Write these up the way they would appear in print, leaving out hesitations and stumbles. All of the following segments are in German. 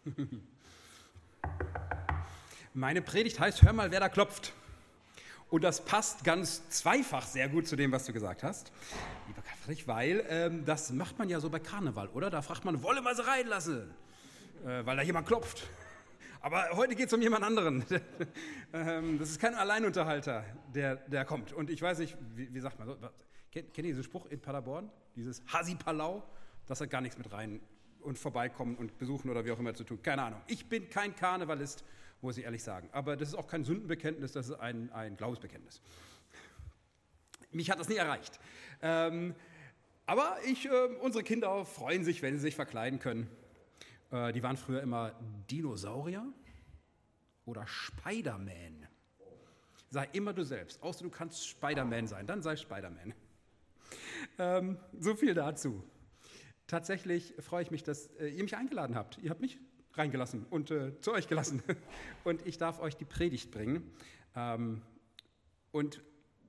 Meine Predigt heißt, hör mal, wer da klopft. Und das passt ganz zweifach sehr gut zu dem, was du gesagt hast, lieber Friedrich, weil das macht man ja so bei Karneval, oder? Da fragt man, wolle mal sie reinlassen, weil da jemand klopft. Aber heute geht es um jemand anderen. Das ist kein Alleinunterhalter, der kommt. Und ich weiß nicht, wie sagt man so? Kennt ihr diesen Spruch in Paderborn? Dieses Hasi-Palau? Das hat gar nichts mit rein und vorbeikommen und besuchen oder wie auch immer zu tun. Keine Ahnung. Ich bin kein Karnevalist, muss ich ehrlich sagen. Aber das ist auch kein Sündenbekenntnis, das ist ein Glaubensbekenntnis. Mich hat das nie erreicht. Aber unsere Kinder freuen sich, wenn sie sich verkleiden können. Die waren früher immer Dinosaurier oder Spider-Man. Sei immer du selbst, außer du kannst Spider-Man sein, dann sei Spider-Man. So viel dazu. Tatsächlich freue ich mich, dass ihr mich eingeladen habt. Ihr habt mich reingelassen und zu euch gelassen. Und ich darf euch die Predigt bringen. Und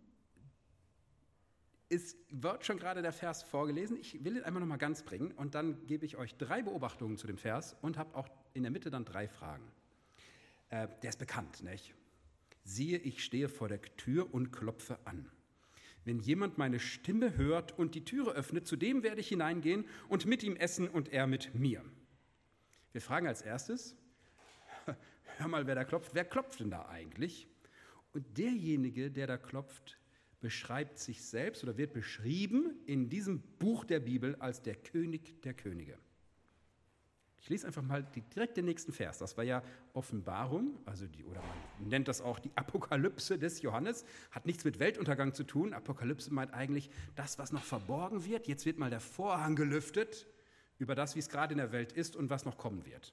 es wird schon gerade der Vers vorgelesen. Ich will ihn einmal noch mal ganz bringen und dann gebe ich euch 3 Beobachtungen zu dem Vers und habe auch in der Mitte dann 3 Fragen. Der ist bekannt, nicht? Siehe, ich stehe vor der Tür und klopfe an. Wenn jemand meine Stimme hört und die Türe öffnet, zu dem werde ich hineingehen und mit ihm essen und er mit mir. Wir fragen als erstes, hör mal, wer da klopft. Wer klopft denn da eigentlich? Und derjenige, der da klopft, beschreibt sich selbst oder wird beschrieben in diesem Buch der Bibel als der König der Könige. Ich lese einfach mal direkt den nächsten Vers. Das war ja Offenbarung, oder man nennt das auch die Apokalypse des Johannes. Hat nichts mit Weltuntergang zu tun. Apokalypse meint eigentlich das, was noch verborgen wird. Jetzt wird mal der Vorhang gelüftet über das, wie es gerade in der Welt ist und was noch kommen wird.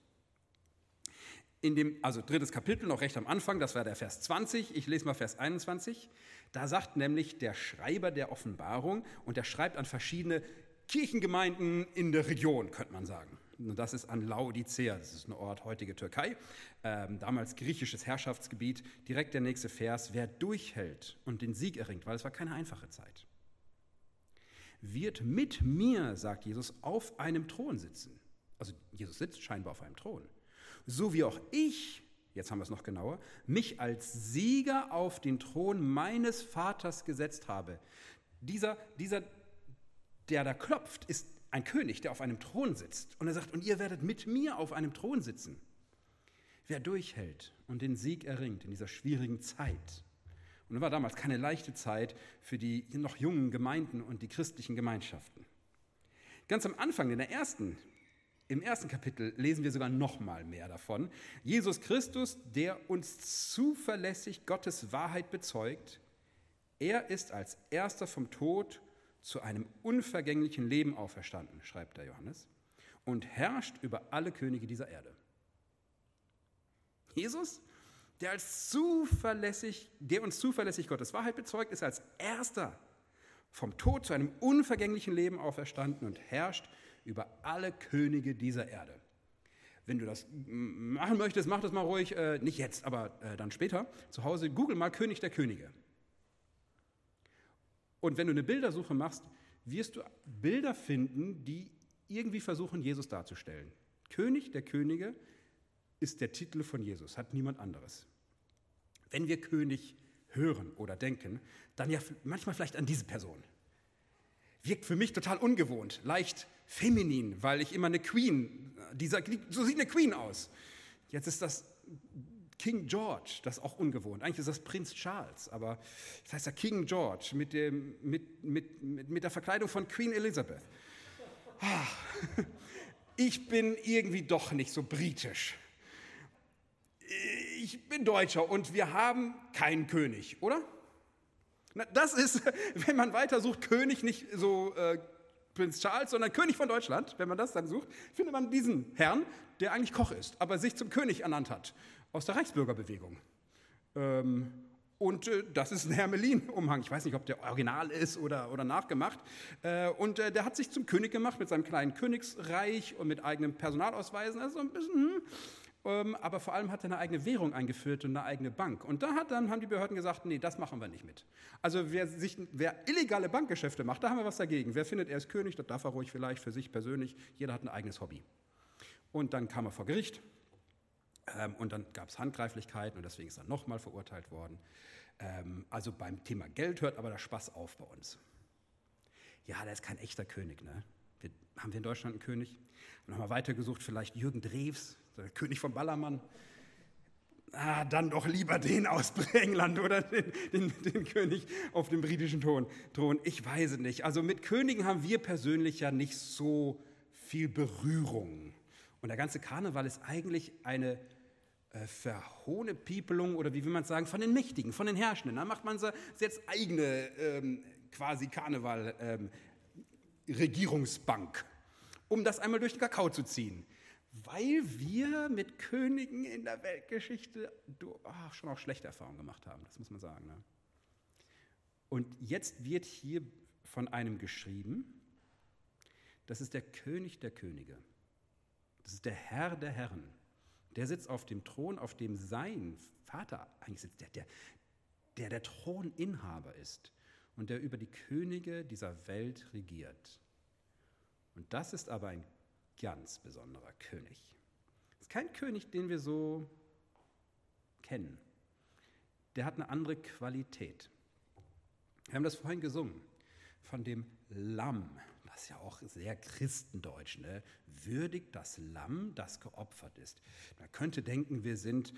In dem, 3. Kapitel, noch recht am Anfang, das war der Vers 20, ich lese mal Vers 21, da sagt nämlich der Schreiber der Offenbarung, und er schreibt an verschiedene Kirchengemeinden in der Region, könnte man sagen. Und das ist an Laodicea, das ist ein Ort, heutige Türkei, damals griechisches Herrschaftsgebiet. Direkt der nächste Vers, wer durchhält und den Sieg erringt, weil es war keine einfache Zeit, wird mit mir, sagt Jesus, auf einem Thron sitzen. Also Jesus sitzt scheinbar auf einem Thron. So wie auch ich, jetzt haben wir es noch genauer, mich als Sieger auf den Thron meines Vaters gesetzt habe. Dieser, der da klopft, ist ein König, der auf einem Thron sitzt. Und er sagt, und ihr werdet mit mir auf einem Thron sitzen. Wer durchhält und den Sieg erringt in dieser schwierigen Zeit. Und es war damals keine leichte Zeit für die noch jungen Gemeinden und die christlichen Gemeinschaften. Ganz am Anfang, im ersten Kapitel, lesen wir sogar noch mal mehr davon. Jesus Christus, der uns zuverlässig Gottes Wahrheit bezeugt, er ist als erster vom Tod zu einem unvergänglichen Leben auferstanden, schreibt der Johannes, und herrscht über alle Könige dieser Erde. Jesus, der uns zuverlässig Gottes Wahrheit bezeugt, ist als erster vom Tod zu einem unvergänglichen Leben auferstanden und herrscht über alle Könige dieser Erde. Wenn du das machen möchtest, mach das mal ruhig, nicht jetzt, aber dann später, zu Hause, google mal König der Könige. Und wenn du eine Bildersuche machst, wirst du Bilder finden, die irgendwie versuchen, Jesus darzustellen. König der Könige ist der Titel von Jesus, hat niemand anderes. Wenn wir König hören oder denken, dann ja manchmal vielleicht an diese Person. Wirkt für mich total ungewohnt, leicht feminin, weil ich immer eine Queen, so sieht eine Queen aus. Jetzt ist das King George, das ist auch ungewohnt. Eigentlich ist das Prinz Charles, aber das heißt ja King George mit der Verkleidung von Queen Elizabeth. Ich bin irgendwie doch nicht so britisch. Ich bin Deutscher und wir haben keinen König, oder? Das ist, wenn man weitersucht, König nicht so Prinz Charles, sondern König von Deutschland. Wenn man das dann sucht, findet man diesen Herrn, der eigentlich Koch ist, aber sich zum König ernannt hat, aus der Reichsbürgerbewegung. Und das ist ein Hermelin-Umhang. Ich weiß nicht, ob der original ist oder nachgemacht. Und der hat sich zum König gemacht mit seinem kleinen Königsreich und mit eigenem Personalausweisen. Also ein bisschen, aber vor allem hat er eine eigene Währung eingeführt und eine eigene Bank. Und dann haben die Behörden gesagt, nee, das machen wir nicht mit. Also wer illegale Bankgeschäfte macht, da haben wir was dagegen. Wer findet, er ist König, das darf er ruhig vielleicht für sich persönlich. Jeder hat ein eigenes Hobby. Und dann kam er vor Gericht und dann gab es Handgreiflichkeiten und deswegen ist er nochmal verurteilt worden. Also beim Thema Geld hört aber der Spaß auf bei uns. Ja, der ist kein echter König. Ne? Haben wir in Deutschland einen König? Haben wir weitergesucht, vielleicht Jürgen Drews, der König von Ballermann. Dann doch lieber den aus England oder den König auf dem britischen Thron. Ich weiß es nicht. Also mit Königen haben wir persönlich ja nicht so viel Berührung. Und der ganze Karneval ist eigentlich eine Verhohnepiepelung oder wie will man sagen, von den Mächtigen, von den Herrschenden. Da macht man jetzt eigene quasi Karneval-Regierungsbank, um das einmal durch den Kakao zu ziehen. Weil wir mit Königen in der Weltgeschichte schon auch schlechte Erfahrungen gemacht haben, das muss man sagen. Ne? Und jetzt wird hier von einem geschrieben, das ist der König der Könige. Das ist der Herr der Herren. Der sitzt auf dem Thron, auf dem sein Vater eigentlich sitzt, der Throninhaber ist und der über die Könige dieser Welt regiert. Und das ist aber ein ganz besonderer König. Das ist kein König, den wir so kennen. Der hat eine andere Qualität. Wir haben das vorhin gesungen, von dem Lamm. Das ist ja auch sehr christendeutsch. Ne? Würdigt das Lamm, das geopfert ist. Man könnte denken, wir sind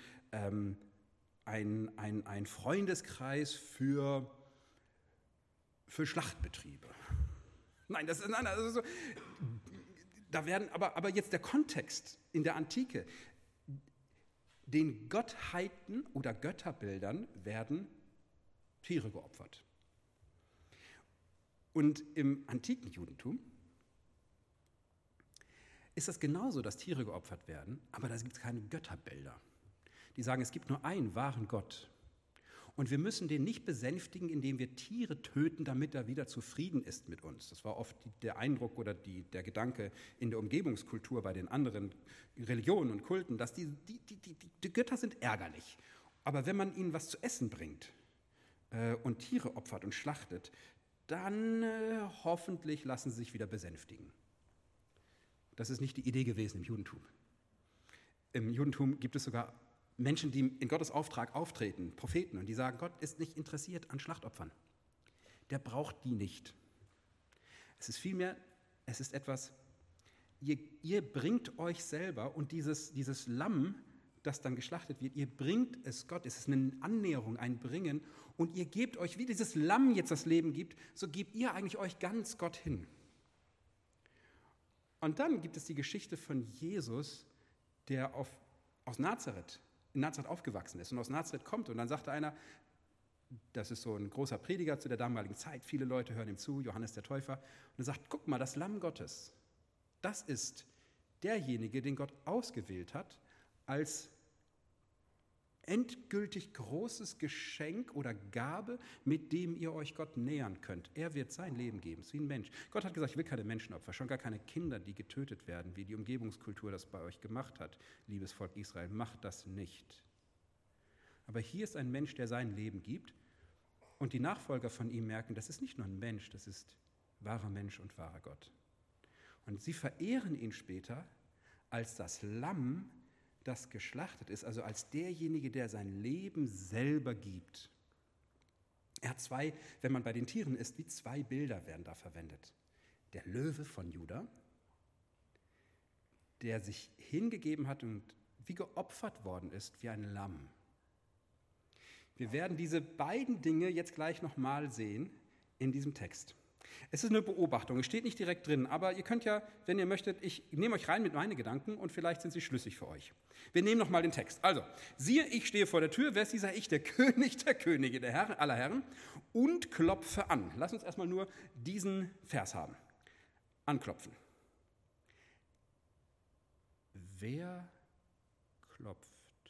ein Freundeskreis für Schlachtbetriebe. Nein, also so, da werden aber jetzt der Kontext in der Antike. Den Gottheiten oder Götterbildern werden Tiere geopfert. Und im antiken Judentum ist das genauso, dass Tiere geopfert werden, aber da gibt es keine Götterbilder. Die sagen, es gibt nur einen wahren Gott. Und wir müssen den nicht besänftigen, indem wir Tiere töten, damit er wieder zufrieden ist mit uns. Das war oft der Eindruck oder der Gedanke in der Umgebungskultur bei den anderen Religionen und Kulten, dass die Götter sind ärgerlich. Aber wenn man ihnen was zu essen bringt und Tiere opfert und schlachtet, dann hoffentlich lassen sie sich wieder besänftigen. Das ist nicht die Idee gewesen im Judentum. Im Judentum gibt es sogar Menschen, die in Gottes Auftrag auftreten, Propheten, und die sagen, Gott ist nicht interessiert an Schlachtopfern. Der braucht die nicht. Es ist vielmehr, es ist etwas, ihr bringt euch selber und dieses Lamm, das dann geschlachtet wird, ihr bringt es Gott. Es ist eine Annäherung, ein Bringen. Und ihr gebt euch, wie dieses Lamm jetzt das Leben gibt, so gebt ihr eigentlich euch ganz Gott hin. Und dann gibt es die Geschichte von Jesus, der in Nazareth aufgewachsen ist und aus Nazareth kommt. Und dann sagte einer, das ist so ein großer Prediger zu der damaligen Zeit, viele Leute hören ihm zu, Johannes der Täufer, und er sagt, guck mal, das Lamm Gottes, das ist derjenige, den Gott ausgewählt hat, als endgültig großes Geschenk oder Gabe, mit dem ihr euch Gott nähern könnt. Er wird sein Leben geben, ist wie ein Mensch. Gott hat gesagt, ich will keine Menschenopfer, schon gar keine Kinder, die getötet werden, wie die Umgebungskultur das bei euch gemacht hat. Liebes Volk Israel, macht das nicht. Aber hier ist ein Mensch, der sein Leben gibt und die Nachfolger von ihm merken, das ist nicht nur ein Mensch, das ist wahrer Mensch und wahrer Gott. Und sie verehren ihn später als das Lamm, das geschlachtet ist, also als derjenige, der sein Leben selber gibt. Er hat wenn man bei den Tieren ist, wie zwei Bilder werden da verwendet. Der Löwe von Juda, der sich hingegeben hat und wie geopfert worden ist, wie ein Lamm. Wir werden diese beiden Dinge jetzt gleich nochmal sehen in diesem Text. Es ist eine Beobachtung, es steht nicht direkt drin, aber ihr könnt ja, wenn ihr möchtet, ich nehme euch rein mit meinen Gedanken und vielleicht sind sie schlüssig für euch. Wir nehmen nochmal den Text. Also, siehe, ich stehe vor der Tür, wer ist dieser Ich? Der König der Könige, der Herr aller Herren, und klopfe an. Lass uns erstmal nur diesen Vers haben. Anklopfen. Wer klopft?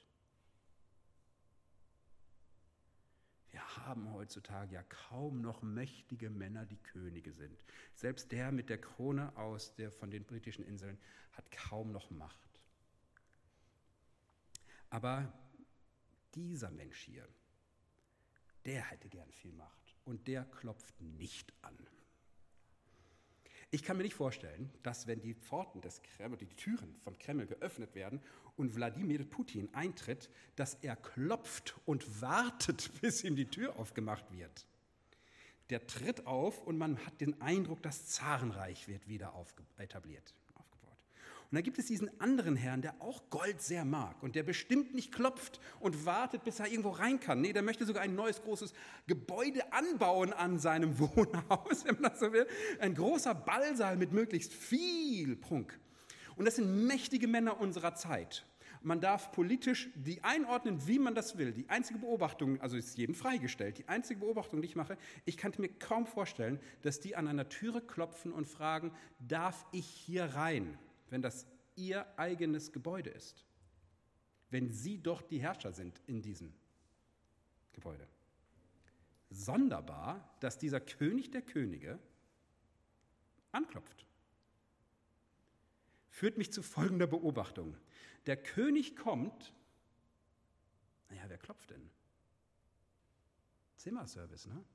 Wir haben heutzutage ja kaum noch mächtige Männer, die Könige sind. Selbst der mit der Krone von den britischen Inseln hat kaum noch Macht. Aber dieser Mensch hier, der hätte gern viel Macht und der klopft nicht an. Ich kann mir nicht vorstellen, dass wenn die Pforten des Kreml, die Türen vom Kreml geöffnet werden und Wladimir Putin eintritt, dass er klopft und wartet, bis ihm die Tür aufgemacht wird. Der tritt auf und man hat den Eindruck, das Zarenreich wird wieder aufgebaut. Und dann gibt es diesen anderen Herrn, der auch Gold sehr mag und der bestimmt nicht klopft und wartet, bis er irgendwo rein kann. Nee, der möchte sogar ein neues großes Gebäude anbauen an seinem Wohnhaus, wenn man das so will. Ein großer Ballsaal mit möglichst viel Prunk. Und das sind mächtige Männer unserer Zeit. Man darf politisch die einordnen, wie man das will. Die einzige Beobachtung, also ist jedem freigestellt, die einzige Beobachtung, die ich mache, ich kann mir kaum vorstellen, dass die an einer Türe klopfen und fragen, darf ich hier rein? Wenn das ihr eigenes Gebäude ist, wenn sie doch die Herrscher sind in diesem Gebäude. Sonderbar, dass dieser König der Könige anklopft. Führt mich zu folgender Beobachtung. Der König kommt, naja, wer klopft denn? Zimmerservice, ne?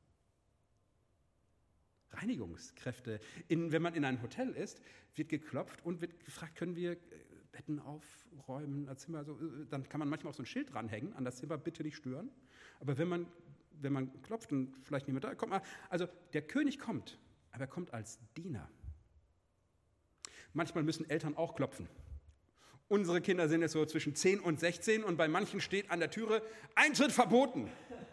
Reinigungskräfte. Wenn man in einem Hotel ist, wird geklopft und wird gefragt, können wir Betten aufräumen, das Zimmer, so, dann kann man manchmal auch so ein Schild dranhängen, an das Zimmer bitte nicht stören. Aber wenn man klopft und vielleicht niemand da kommt, also der König kommt, aber er kommt als Diener. Manchmal müssen Eltern auch klopfen. Unsere Kinder sind jetzt so zwischen 10 und 16 und bei manchen steht an der Türe Eintritt verboten.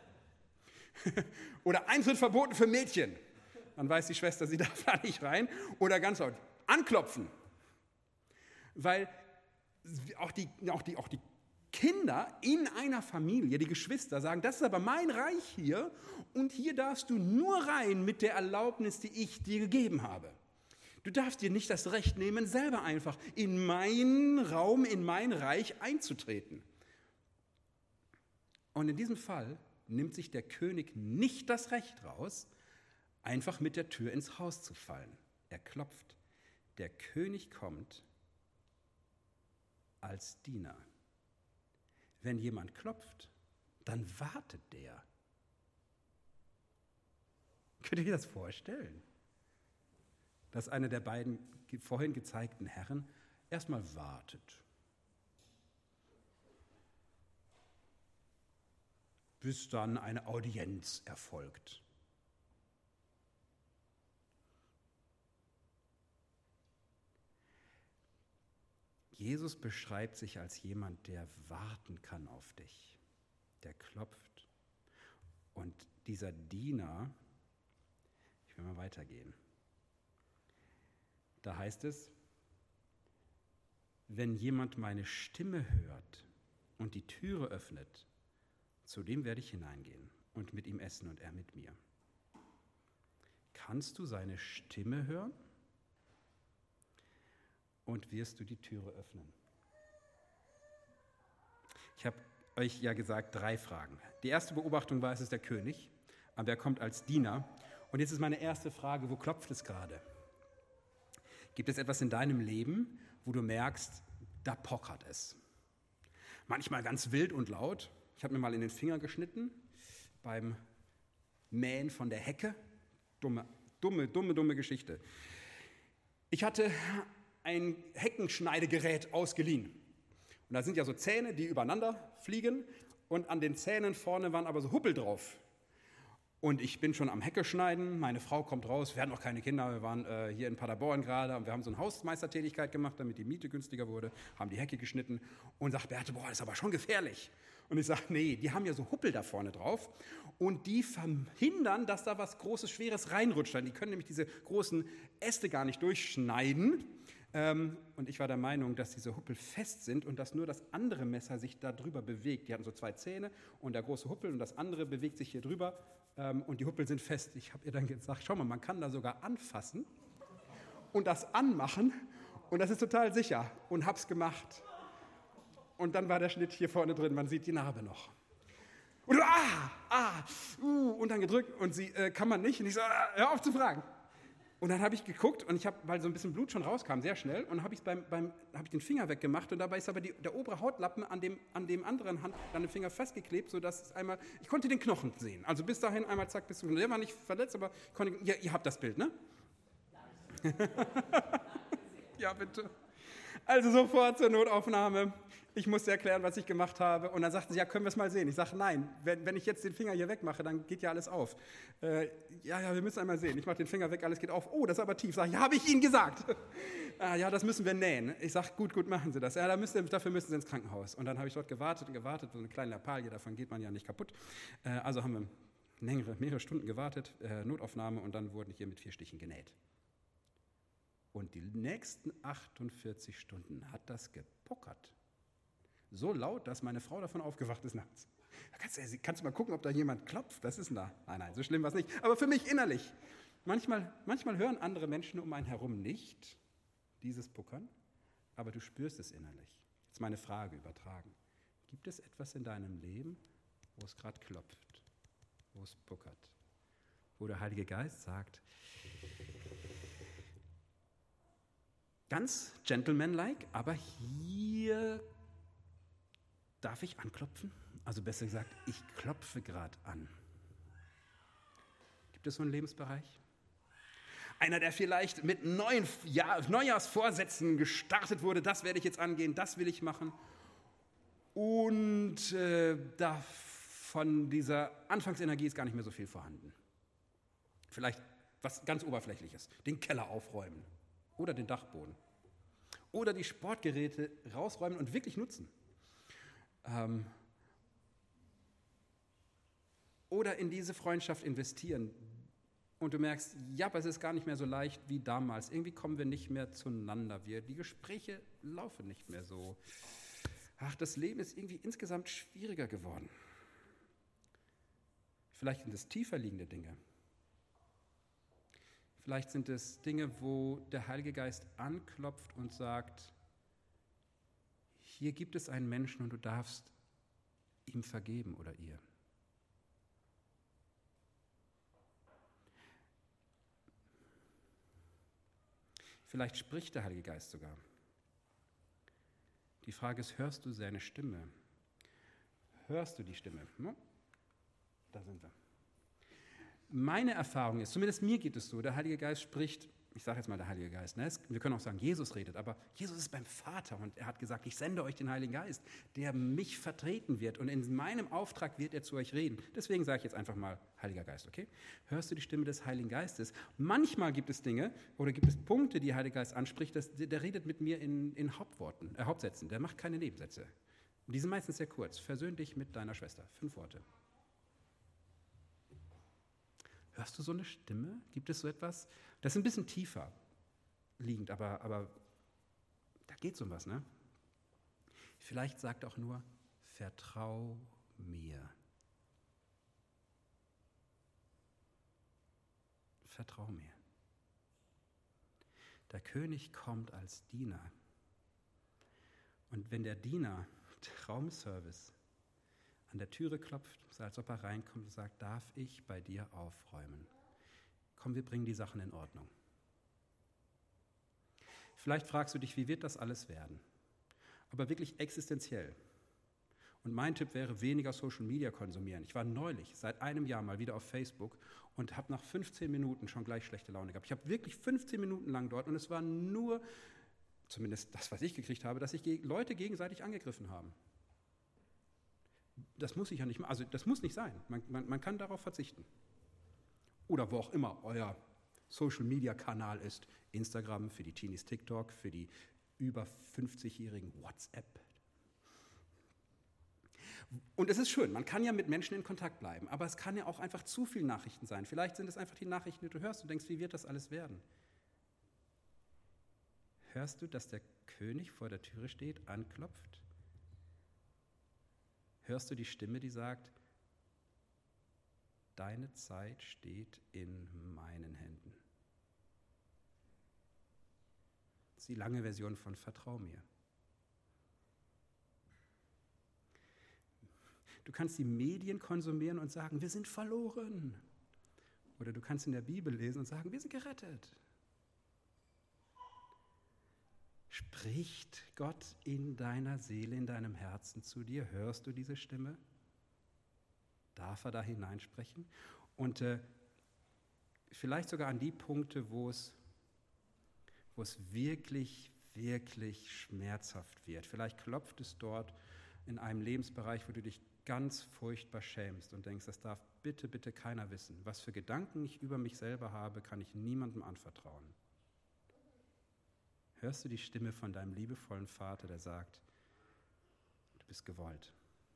Oder Eintritt verboten für Mädchen. Dann weiß die Schwester, sie darf da nicht rein. Oder ganz laut, anklopfen. Weil auch die Kinder in einer Familie, die Geschwister sagen, das ist aber mein Reich hier und hier darfst du nur rein mit der Erlaubnis, die ich dir gegeben habe. Du darfst dir nicht das Recht nehmen, selber einfach in meinen Raum, in mein Reich einzutreten. Und in diesem Fall nimmt sich der König nicht das Recht raus, einfach mit der Tür ins Haus zu fallen. Er klopft. Der König kommt als Diener. Wenn jemand klopft, dann wartet der. Könnt ihr euch das vorstellen? Dass einer der beiden vorhin gezeigten Herren erstmal wartet. Bis dann eine Audienz erfolgt. Jesus beschreibt sich als jemand, der warten kann auf dich, der klopft. Und dieser Diener, ich will mal weitergehen, da heißt es, wenn jemand meine Stimme hört und die Türe öffnet, zu dem werde ich hineingehen und mit ihm essen und er mit mir. Kannst du seine Stimme hören? Und wirst du die Türe öffnen? Ich habe euch ja gesagt, 3 Fragen. Die erste Beobachtung war, es ist der König, aber er kommt als Diener. Und jetzt ist meine erste Frage, wo klopft es gerade? Gibt es etwas in deinem Leben, wo du merkst, da pochert es? Manchmal ganz wild und laut. Ich habe mir mal in den Finger geschnitten beim Mähen von der Hecke. Dumme Geschichte. Ich hatte ein Heckenschneidegerät ausgeliehen. Und da sind ja so Zähne, die übereinander fliegen und an den Zähnen vorne waren aber so Huppel drauf. Und ich bin schon am Hecke schneiden, meine Frau kommt raus, wir hatten noch keine Kinder, wir waren hier in Paderborn gerade und wir haben so eine Hausmeistertätigkeit gemacht, damit die Miete günstiger wurde, haben die Hecke geschnitten und sagt Beate, boah, das ist aber schon gefährlich. Und ich sage, nee, die haben ja so Huppel da vorne drauf und die verhindern, dass da was Großes, Schweres reinrutscht. Die können nämlich diese großen Äste gar nicht durchschneiden. Und ich war der Meinung, dass diese Huppel fest sind und dass nur das andere Messer sich da drüber bewegt. Die hatten so 2 Zähne und der große Huppel und das andere bewegt sich hier drüber und die Huppel sind fest. Ich habe ihr dann gesagt, schau mal, man kann da sogar anfassen und das anmachen und das ist total sicher und hab's gemacht. Und dann war der Schnitt hier vorne drin, man sieht die Narbe noch. Und und dann gedrückt und sie, kann man nicht. Und ich so, hör auf zu fragen. Und dann habe ich geguckt und weil so ein bisschen Blut schon rauskam, sehr schnell, und habe ich den Finger weggemacht und dabei ist aber der obere Hautlappen an dem anderen Hand, an dem Finger festgeklebt, sodass es einmal, ich konnte den Knochen sehen. Also bis dahin einmal zack, bis zum, der war nicht verletzt, aber ihr habt das Bild, ne? Ja, bitte. Also sofort zur Notaufnahme. Ich musste erklären, was ich gemacht habe. Und dann sagten sie, ja, können wir es mal sehen? Ich sage, nein, wenn ich jetzt den Finger hier wegmache, dann geht ja alles auf. Ja, wir müssen einmal sehen. Ich mache den Finger weg, alles geht auf. Oh, das ist aber tief. Sag ich, ja, habe ich Ihnen gesagt. Ja, das müssen wir nähen. Ich sage, gut, machen Sie das. Ja, dafür müssen Sie ins Krankenhaus. Und dann habe ich dort gewartet und gewartet. So eine kleine Lappalie, davon geht man ja nicht kaputt. Also haben wir mehrere Stunden gewartet, Notaufnahme, und dann wurden hier mit 4 Stichen genäht. Und die nächsten 48 Stunden hat das gepuckert. So laut, dass meine Frau davon aufgewacht ist nachts. Kannst du mal gucken, ob da jemand klopft? Was ist denn da? Nein, so schlimm war es nicht. Aber für mich innerlich. Manchmal hören andere Menschen um einen herum nicht dieses Puckern, aber du spürst es innerlich. Jetzt meine Frage übertragen. Gibt es etwas in deinem Leben, wo es gerade klopft, wo es puckert, wo der Heilige Geist sagt, ganz gentlemanlike, aber hier darf ich anklopfen? Also besser gesagt, ich klopfe gerade an. Gibt es so einen Lebensbereich? Einer, der vielleicht mit Neujahrsvorsätzen gestartet wurde, das werde ich jetzt angehen, das will ich machen. Und von dieser Anfangsenergie ist gar nicht mehr so viel vorhanden. Vielleicht was ganz Oberflächliches, den Keller aufräumen oder den Dachboden. Oder die Sportgeräte rausräumen und wirklich nutzen. Oder in diese Freundschaft investieren. Und du merkst, ja, es ist gar nicht mehr so leicht wie damals. Irgendwie kommen wir nicht mehr zueinander. Die Gespräche laufen nicht mehr so. Ach, das Leben ist irgendwie insgesamt schwieriger geworden. Vielleicht sind es tiefer liegende Dinge. Vielleicht sind es Dinge, wo der Heilige Geist anklopft und sagt, hier gibt es einen Menschen und du darfst ihm vergeben oder ihr. Vielleicht spricht der Heilige Geist sogar. Die Frage ist, hörst du seine Stimme? Hörst du die Stimme? Da sind wir. Meine Erfahrung ist, zumindest mir geht es so, der Heilige Geist spricht, ich sage jetzt mal der Heilige Geist, ne? Wir können auch sagen, Jesus redet, aber Jesus ist beim Vater und er hat gesagt, ich sende euch den Heiligen Geist, der mich vertreten wird und in meinem Auftrag wird er zu euch reden. Deswegen sage ich jetzt einfach mal Heiliger Geist, okay? Hörst du die Stimme des Heiligen Geistes? Manchmal gibt es Dinge oder gibt es Punkte, die der Heilige Geist anspricht, der redet mit mir in Hauptsätzen, der macht keine Nebensätze. Und die sind meistens sehr kurz. Versöhn dich mit deiner Schwester. 5 Worte. Hörst du so eine Stimme? Gibt es so etwas? Das ist ein bisschen tiefer liegend, aber da geht es um was, ne? Vielleicht sagt auch nur, vertrau mir. Vertrau mir. Der König kommt als Diener. Und wenn der Diener, Traumservice, an der Türe klopft, so als ob er reinkommt und sagt, darf ich bei dir aufräumen? Komm, wir bringen die Sachen in Ordnung. Vielleicht fragst du dich, wie wird das alles werden? Aber wirklich existenziell. Und mein Tipp wäre, weniger Social Media konsumieren. Ich war neulich, seit einem Jahr mal wieder auf Facebook und habe nach 15 Minuten schon gleich schlechte Laune gehabt. Ich habe wirklich 15 Minuten lang dort und es war nur, zumindest das, was ich gekriegt habe, dass sich Leute gegenseitig angegriffen haben. Das muss ich ja nicht machen, also das muss nicht sein. Man kann darauf verzichten. Oder wo auch immer euer Social-Media-Kanal ist. Instagram, für die Teenies TikTok, für die über 50-Jährigen WhatsApp. Und es ist schön, man kann ja mit Menschen in Kontakt bleiben, aber es kann ja auch einfach zu viel Nachrichten sein. Vielleicht sind es einfach die Nachrichten, die du hörst und denkst, wie wird das alles werden? Hörst du, dass der König vor der Türe steht, anklopft? Hörst du die Stimme, die sagt, deine Zeit steht in meinen Händen? Das ist die lange Version von Vertrau mir. Du kannst die Medien konsumieren und sagen, wir sind verloren. Oder du kannst in der Bibel lesen und sagen, wir sind gerettet. Spricht Gott in deiner Seele, in deinem Herzen zu dir? Hörst du diese Stimme? Darf er da hineinsprechen? Und vielleicht sogar an die Punkte, wo es wo es wirklich, wirklich schmerzhaft wird. Vielleicht klopft es dort in einem Lebensbereich, wo du dich ganz furchtbar schämst und denkst, das darf bitte, bitte keiner wissen. Was für Gedanken ich über mich selber habe, kann ich niemandem anvertrauen. Hörst du die Stimme von deinem liebevollen Vater, der sagt, du bist gewollt.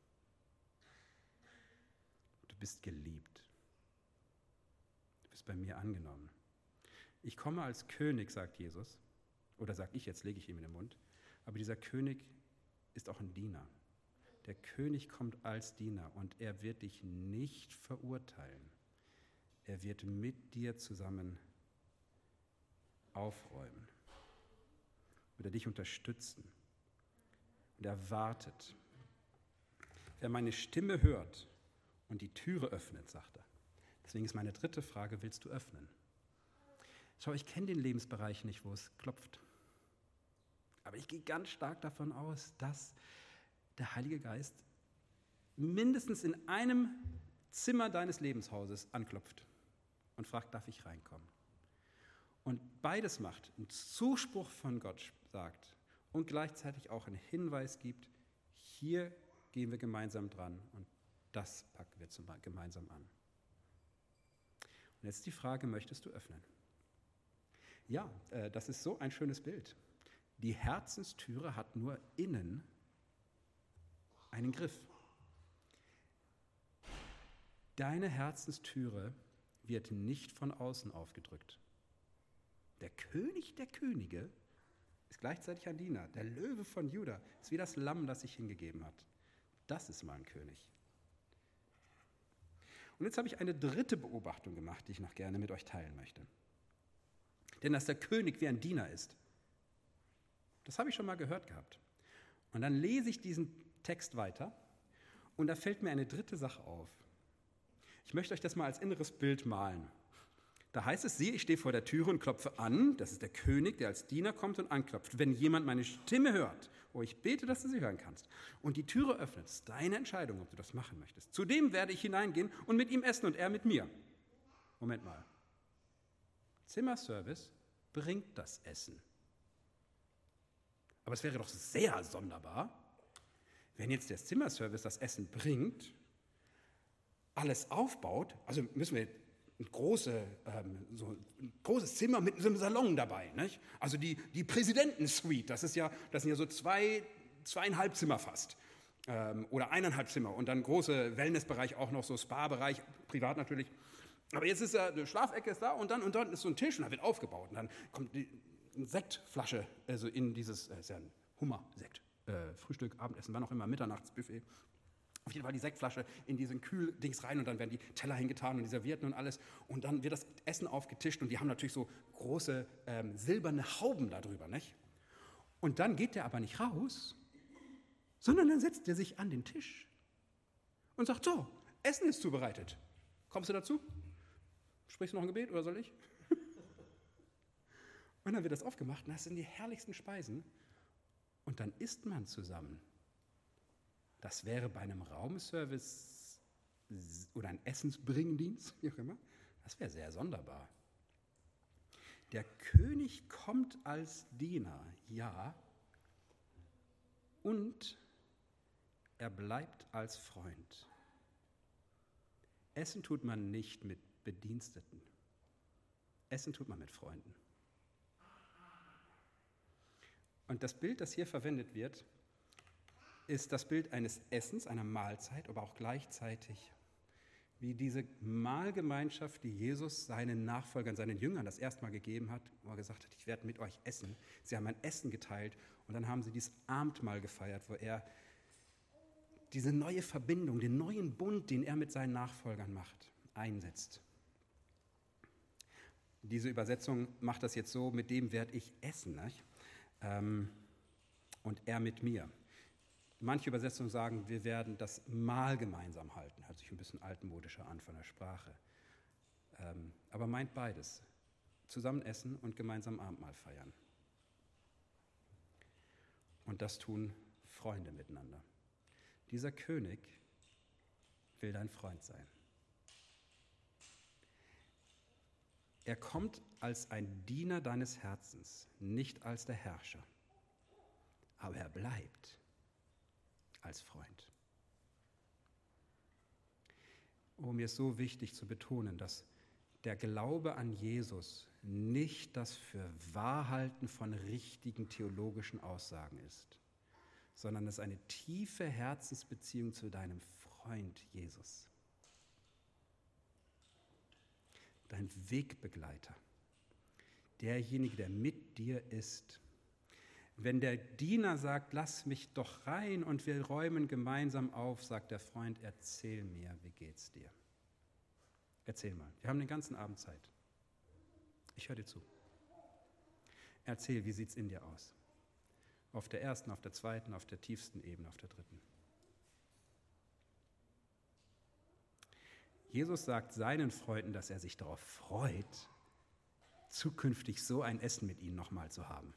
Du bist geliebt. Du bist bei mir angenommen. Ich komme als König, sagt Jesus, oder sag ich, jetzt lege ich ihm in den Mund, aber dieser König ist auch ein Diener. Der König kommt als Diener und er wird dich nicht verurteilen. Er wird mit dir zusammen aufräumen oder dich unterstützen. Und er wartet. Wer meine Stimme hört und die Türe öffnet, sagt er. Deswegen ist meine dritte Frage, willst du öffnen? Schau, ich kenne den Lebensbereich nicht, wo es klopft. Aber ich gehe ganz stark davon aus, dass der Heilige Geist mindestens in einem Zimmer deines Lebenshauses anklopft und fragt, darf ich reinkommen? Und beides macht, einen Zuspruch von Gott sagt und gleichzeitig auch einen Hinweis gibt, hier gehen wir gemeinsam dran und das packen wir gemeinsam an. Und jetzt die Frage, möchtest du öffnen? Ja, das ist so ein schönes Bild. Die Herzenstüre hat nur innen einen Griff. Deine Herzenstüre wird nicht von außen aufgedrückt. Der König der Könige ist gleichzeitig ein Diener. Der Löwe von Juda ist wie das Lamm, das sich hingegeben hat. Das ist mein König. Und jetzt habe ich eine dritte Beobachtung gemacht, die ich noch gerne mit euch teilen möchte. Denn dass der König wie ein Diener ist, das habe ich schon mal gehört gehabt. Und dann lese ich diesen Text weiter und da fällt mir eine dritte Sache auf. Ich möchte euch das mal als inneres Bild malen. Da heißt es, siehe, ich stehe vor der Türe und klopfe an. Das ist der König, der als Diener kommt und anklopft. Wenn jemand meine Stimme hört, wo ich bete, dass du sie hören kannst, und die Türe öffnet, ist deine Entscheidung, ob du das machen möchtest. Zudem werde ich hineingehen und mit ihm essen und er mit mir. Moment mal. Zimmerservice bringt das Essen. Aber es wäre doch sehr sonderbar, wenn jetzt der Zimmerservice das Essen bringt, alles aufbaut, also müssen wir ein großes Zimmer mit so einem Salon dabei, nicht? Also die Präsidentensuite, das sind ja so zweieinhalb Zimmer fast oder 1,5 Zimmer und dann große Wellnessbereich auch noch, so Spa-Bereich, privat natürlich. Aber jetzt ist eine Schlafecke ist da und dann ist so ein Tisch und da wird aufgebaut und dann kommt eine Sektflasche, also in dieses, ist ja ein Hummer-Sekt, Frühstück, Abendessen, wann auch immer, Mitternachtsbuffet. Auf jeden Fall die Sektflasche in diesen Kühldings rein und dann werden die Teller hingetan und die Servietten und alles. Und dann wird das Essen aufgetischt und die haben natürlich so große silberne Hauben da drüber, nicht? Und dann geht der aber nicht raus, sondern dann setzt er sich an den Tisch und sagt, so, Essen ist zubereitet. Kommst du dazu? Sprichst du noch ein Gebet oder soll ich? Und dann wird das aufgemacht und das sind die herrlichsten Speisen. Und dann isst man zusammen. Das wäre bei einem Raumservice oder ein Essensbringdienst, wie auch immer, das wäre sehr sonderbar. Der König kommt als Diener, ja, und er bleibt als Freund. Essen tut man nicht mit Bediensteten. Essen tut man mit Freunden. Und das Bild, das hier verwendet wird, ist das Bild eines Essens, einer Mahlzeit, aber auch gleichzeitig wie diese Mahlgemeinschaft, die Jesus seinen Nachfolgern, seinen Jüngern das erste Mal gegeben hat, wo er gesagt hat, ich werde mit euch essen. Sie haben ein Essen geteilt und dann haben sie dieses Abendmahl gefeiert, wo er diese neue Verbindung, den neuen Bund, den er mit seinen Nachfolgern macht, einsetzt. Diese Übersetzung macht das jetzt so, mit dem werde ich essen, nicht? Und er mit mir. Manche Übersetzungen sagen, wir werden das Mahl gemeinsam halten. Hört sich ein bisschen altmodischer an von der Sprache. Aber meint beides. Zusammen essen und gemeinsam Abendmahl feiern. Und das tun Freunde miteinander. Dieser König will dein Freund sein. Er kommt als ein Diener deines Herzens, nicht als der Herrscher. Aber er bleibt als Freund. Oh, mir ist so wichtig zu betonen, dass der Glaube an Jesus nicht das Fürwahrhalten von richtigen theologischen Aussagen ist, sondern es eine tiefe Herzensbeziehung zu deinem Freund Jesus. Dein Wegbegleiter, derjenige, der mit dir ist. Wenn der Diener sagt, lass mich doch rein und wir räumen gemeinsam auf, sagt der Freund, erzähl mir, wie geht's dir? Erzähl mal, wir haben den ganzen Abend Zeit. Ich höre dir zu. Erzähl, wie sieht's in dir aus? Auf der ersten, auf der zweiten, auf der tiefsten Ebene, auf der dritten. Jesus sagt seinen Freunden, dass er sich darauf freut, zukünftig so ein Essen mit ihnen nochmal zu haben.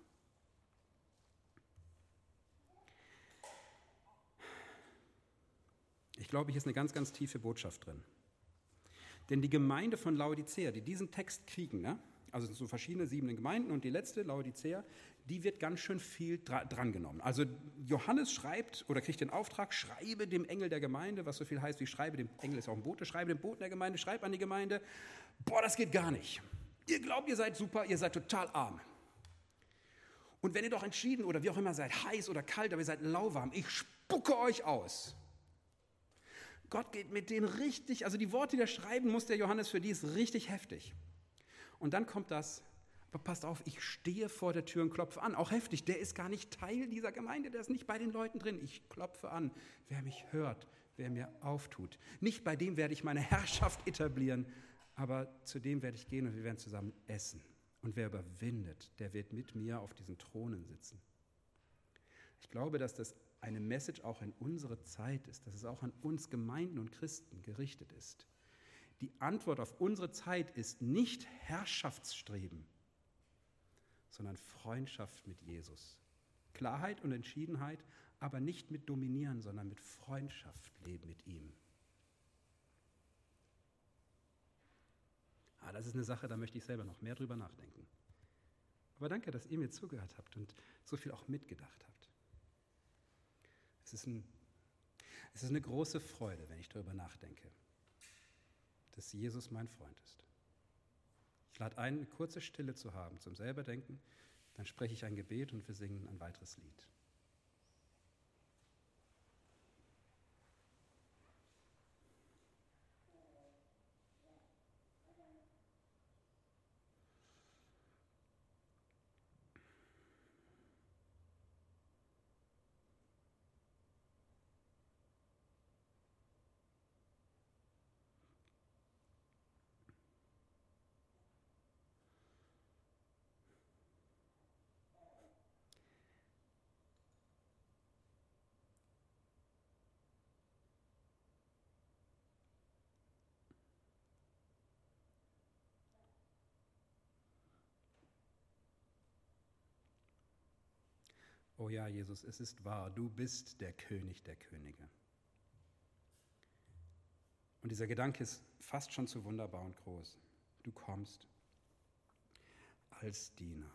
Ich glaube, hier ist eine ganz, ganz tiefe Botschaft drin. Denn die Gemeinde von Laodicea, die diesen Text kriegen, ne? Also so verschiedene 7 Gemeinden und die letzte, Laodicea, die wird ganz schön viel drangenommen. Also Johannes schreibt oder kriegt den Auftrag, schreibe dem Engel der Gemeinde, was so viel heißt wie schreibe dem Engel, ist auch ein Bote, schreibe dem Boten der Gemeinde, schreib an die Gemeinde, boah, das geht gar nicht. Ihr glaubt, ihr seid super, ihr seid total arm. Und wenn ihr doch entschieden oder wie auch immer seid, heiß oder kalt, aber ihr seid lauwarm, ich spucke euch aus. Gott geht mit denen richtig, also die Worte, die er schreiben muss, der Johannes, für die ist richtig heftig. Und dann kommt das, aber passt auf, ich stehe vor der Tür und klopfe an. Auch heftig, der ist gar nicht Teil dieser Gemeinde, der ist nicht bei den Leuten drin. Ich klopfe an, wer mich hört, wer mir auftut. Nicht bei dem werde ich meine Herrschaft etablieren, aber zu dem werde ich gehen und wir werden zusammen essen. Und wer überwindet, der wird mit mir auf diesen Thronen sitzen. Ich glaube, dass das eine Message auch in unsere Zeit ist, dass es auch an uns Gemeinden und Christen gerichtet ist. Die Antwort auf unsere Zeit ist nicht Herrschaftsstreben, sondern Freundschaft mit Jesus. Klarheit und Entschiedenheit, aber nicht mit Dominieren, sondern mit Freundschaft leben mit ihm. Das ist eine Sache, da möchte ich selber noch mehr drüber nachdenken. Aber danke, dass ihr mir zugehört habt und so viel auch mitgedacht habt. Es ist eine große Freude, wenn ich darüber nachdenke, dass Jesus mein Freund ist. Ich lade ein, eine kurze Stille zu haben zum Selberdenken, dann spreche ich ein Gebet und wir singen ein weiteres Lied. Oh ja, Jesus, es ist wahr, du bist der König der Könige. Und dieser Gedanke ist fast schon zu wunderbar und groß. Du kommst als Diener.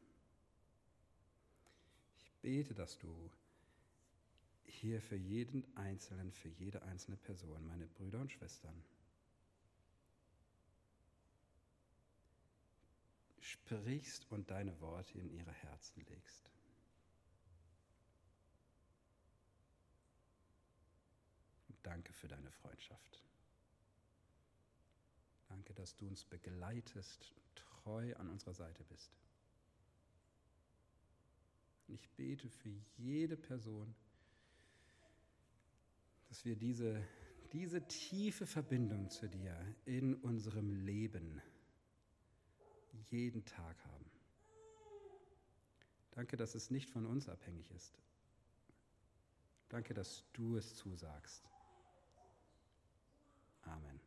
Ich bete, dass du hier für jeden Einzelnen, für jede einzelne Person, meine Brüder und Schwestern, sprichst und deine Worte in ihre Herzen legst. Danke für deine Freundschaft. Danke, dass du uns begleitest, treu an unserer Seite bist. Und ich bete für jede Person, dass wir diese tiefe Verbindung zu dir in unserem Leben jeden Tag haben. Danke, dass es nicht von uns abhängig ist. Danke, dass du es zusagst. Amen.